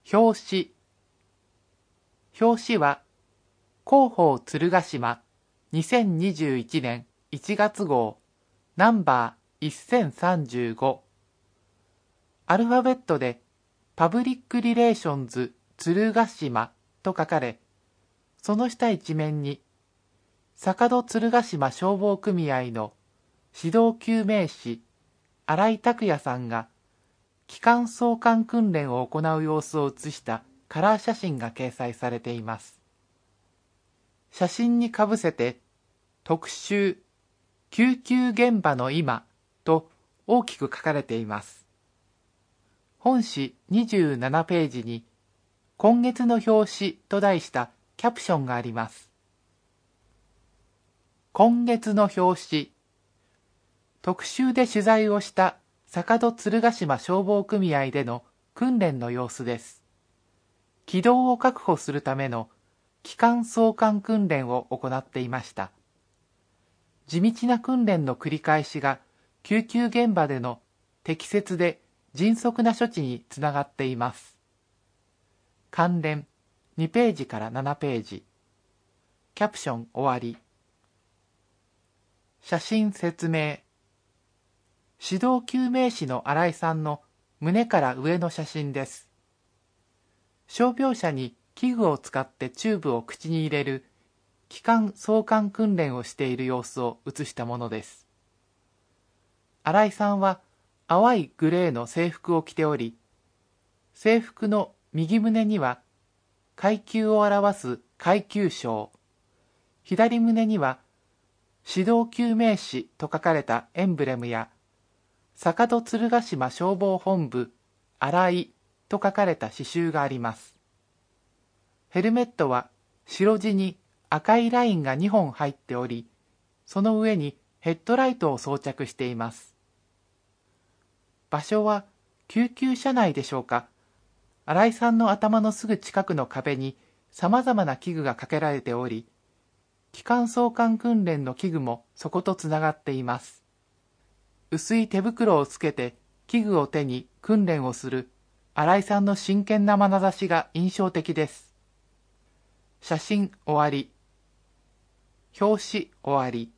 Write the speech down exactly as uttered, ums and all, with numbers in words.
表紙。表紙は広報鶴ヶ島にせんにじゅういちねんいちがつ号ナンバーせんさんじゅうご。アルファベットでパブリックリレーションズ鶴ヶ島と書かれ、その下一面に坂戸鶴ヶ島消防組合の指導救命士新井拓也さんが機関送還訓練を行う様子を写したカラー写真が掲載されています。写真にかぶせて特集救急現場の今と大きく書かれています。本誌にじゅうななページに今月の表紙と題したキャプションがあります。今月の表紙。特集で取材をした坂戸鶴ヶ島消防組合での訓練の様子です。機動を確保するための機関送還訓練を行っていました。地道な訓練の繰り返しが救急現場での適切で迅速な処置につながっています。関連にページからななページ。キャプション終わり。写真説明。指導救命士の新井さんの胸から上の写真です。傷病者に器具を使ってチューブを口に入れる気管挿管訓練をしている様子を写したものです。新井さんは淡いグレーの制服を着ており、制服の右胸には階級を表す階級章、左胸には指導救命士と書かれたエンブレムや坂戸鶴ヶ島消防本部新井と書かれた刺繍があります。ヘルメットは白地に赤いラインがにほん入っており、その上にヘッドライトを装着しています。場所は救急車内でしょうか。新井さんの頭のすぐ近くの壁にさまざまな器具がかけられており、機関送還訓練の器具もそことつながっています。薄い手袋をつけて器具を手に訓練をする新井さんの真剣な眼差しが印象的です。写真終わり。表紙終わり。